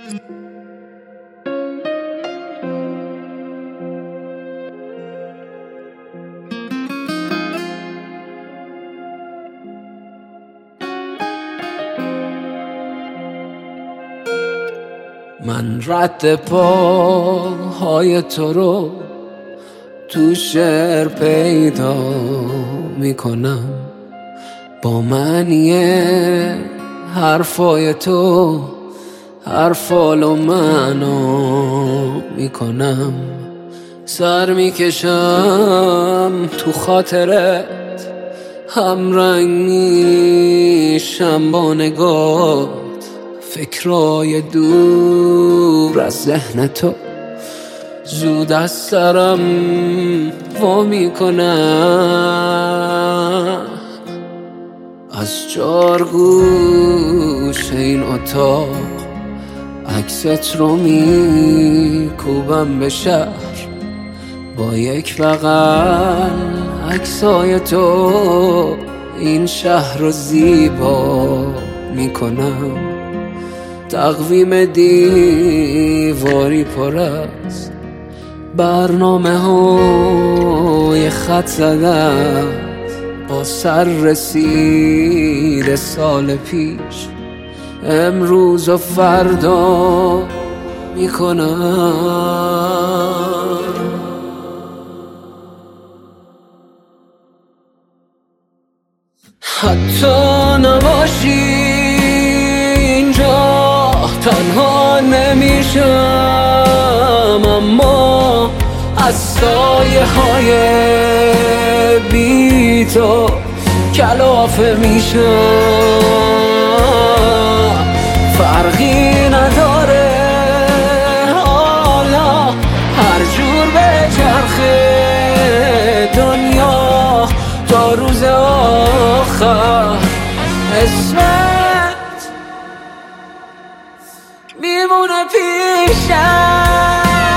من رد پاهای تو رو تو شعر پیدا میکنم، با معنی حرفای تو حرفال و معنا میکنم. سر میکشم تو خاطرت، همرنگ میشم با نگات، فکرای دور از ذهن تو زود از سرم وا میکنم. از چارگوش این اتاق عکست رو میکوبم به شهر، با یک بغل عکسای تو این شهر رو زیبا میکنم. تقویم دیواری پر است برنامه های خط زدن، با سر رسید سال پیش امروز و فردا میکنم. حتی نباشی اینجا تنها نمیشم، اما از سایه های بی تو کلافه میشم. فرقی نداره حالا هر جور به چرخه دنیا تا روز آخر اسمت میمونه پیشم.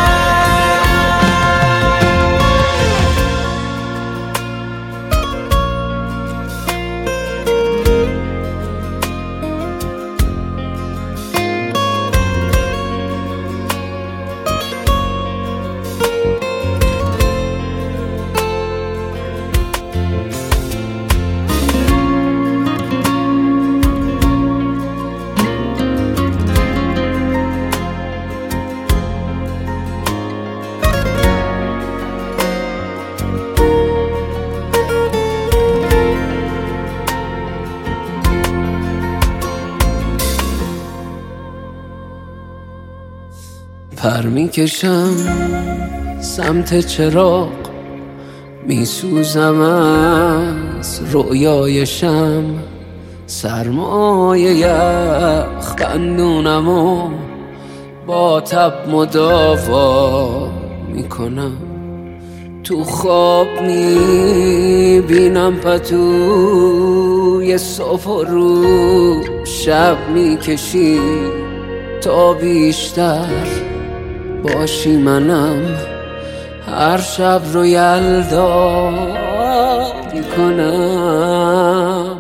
پر میکشم سمت چراغ، میسوزم از رویای شم، سرمایه یخ بندونم و با تب مداوا میکنم. تو خواب میبینم پتوی صبح و رو شب میکشی تا بیشتر باشی منم. هر شب رو یلدا میکنم،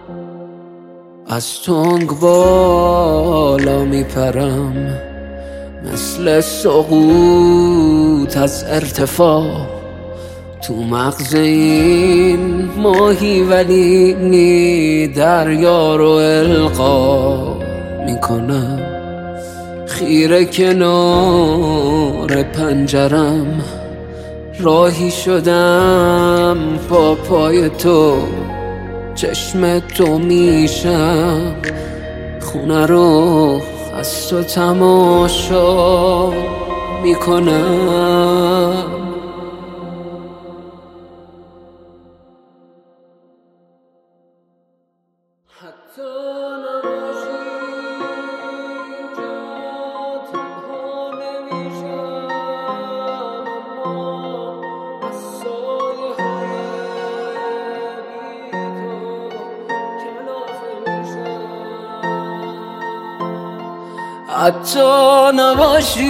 از تنگ بالا میپرم مثل سقوط از ارتفاع تو مغز این ماهی، ولی نی دریا رو القا میکنم. خیره کنار پنجرم راهی شدم با پای تو، چشم تو میشم خونه رو از تو تماشا میکنم. حتی نباشی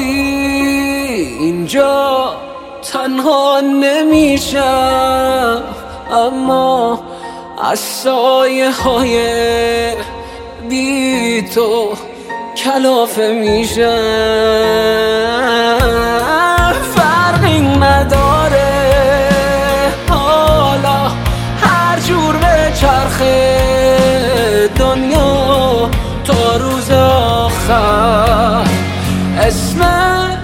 اینجا تنها نمیشم، اما از سایه های بی تو کلافه میشه. فرقی نداره حالا هر جور به چرخه دنیا تا روز آخر اسمت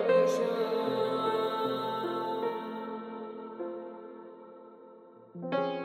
you.